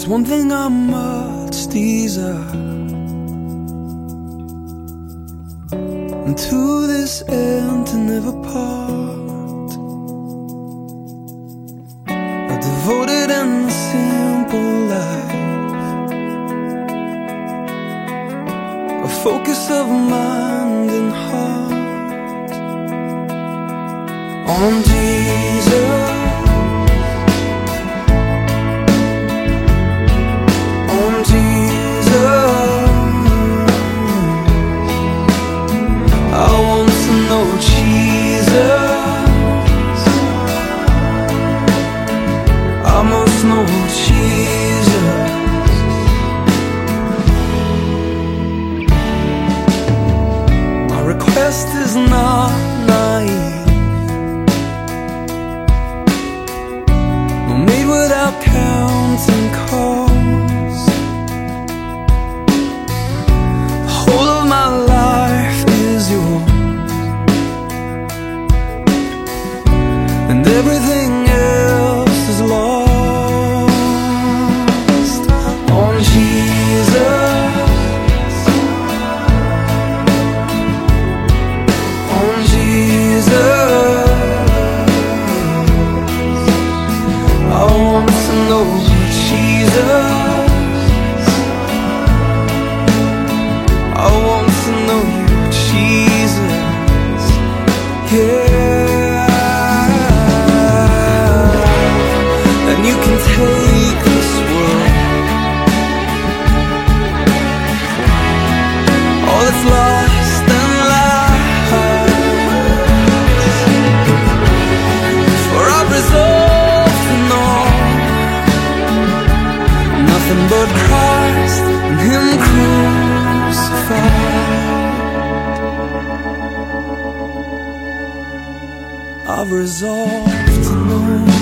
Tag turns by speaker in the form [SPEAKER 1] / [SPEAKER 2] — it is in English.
[SPEAKER 1] one thing I must desire, and to this end to never part. A devoted and simple life, a focus of mind and heart on Jesus. I must know Jesus. My request is not naive, nor made without counting cost. The whole of my life is yours, and everything else is lost. On Jesus, on Jesus, I want to know Jesus. I want to know you, Jesus. Yeah. And you can take this world, all that's lost and lies, for I've resolved to know nothing but Christ and Him crucified. I've resolved to know